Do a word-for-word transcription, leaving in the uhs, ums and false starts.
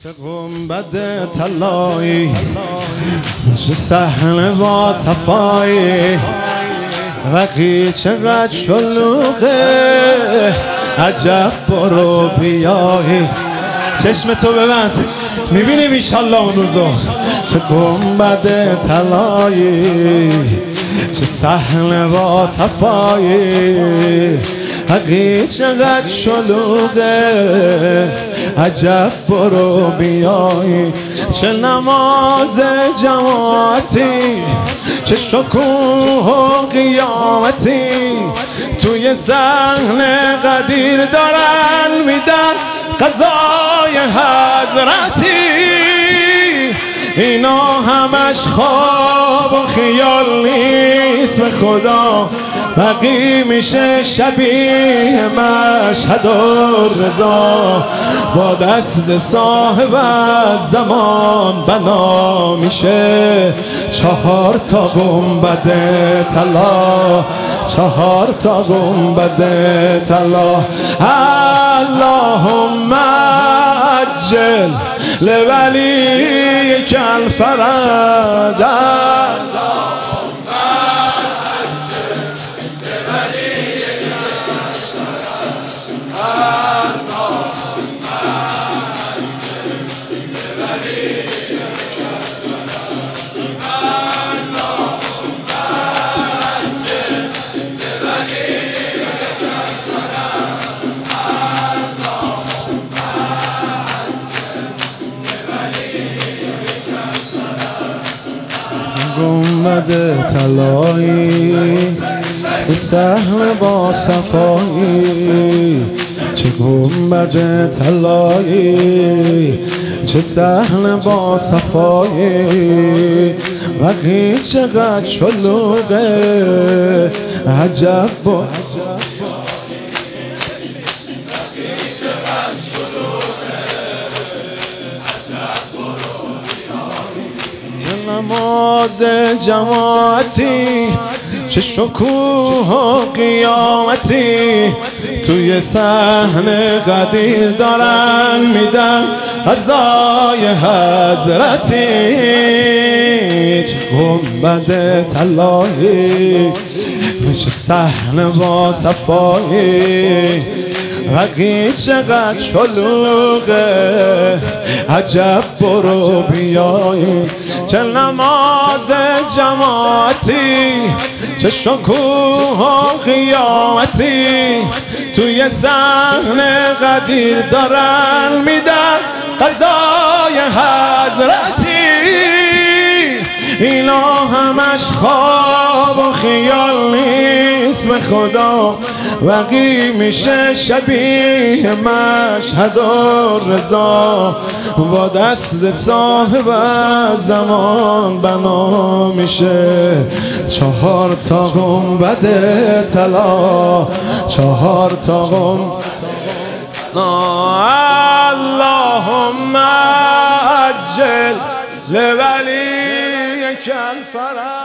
چه گنبد طلایی، چه صحنه با صفایی، وقی چقدر شلوغه، عجب برو بیایی. چشم تو ببند میبینیم ایشالله اون روزو. چه گنبد طلایی، چه صحنه با صفایی، حقی چقدر شلوغه، عجب برو بیایی. چه نماز جماعتی، چه شکوه و قیامتی، توی صحن قدیر دارن میدن قضای حضرتی. اینا همش خواب و خیال نیست به خدا، بقی میشه شبیه مشهد و رضا. با دست صاحب زمان بنا میشه چهار تا گنبد طلا، چهار تا گنبد طلا. اللهم عجل لولیک الفرج، اللهم عجل لولیک الفرج، اللهم عجل لولیک الفرج، اللهم عجل لولیک گنبد طلایی، صحن با صفایی، چه گنبد طلایی، چه صحن با صفایی، وقی چقدر شلوغه، عجب با نماز جماعتی، چه شکوه و قیامتی، توی صحن قدیر دارن میدن قضای حضرتی. چه گنبد طلایی، چه صحن با صفایی، وقی چقدر شلوغه، عجب برو بیایی. چه نماز جماعتی، چه شکوه و قیامتی، توی صحن قدیر دارن میدن قضای حضرتی. اینا همش خواب و خیال نیست به خدا، وقی میشه شبیه مشهد و رضا. با دست صاحب زمان بنا میشه چهار تا گنبد طلا، چهار تا گنبد. اللهم عجل لولیک الفرج.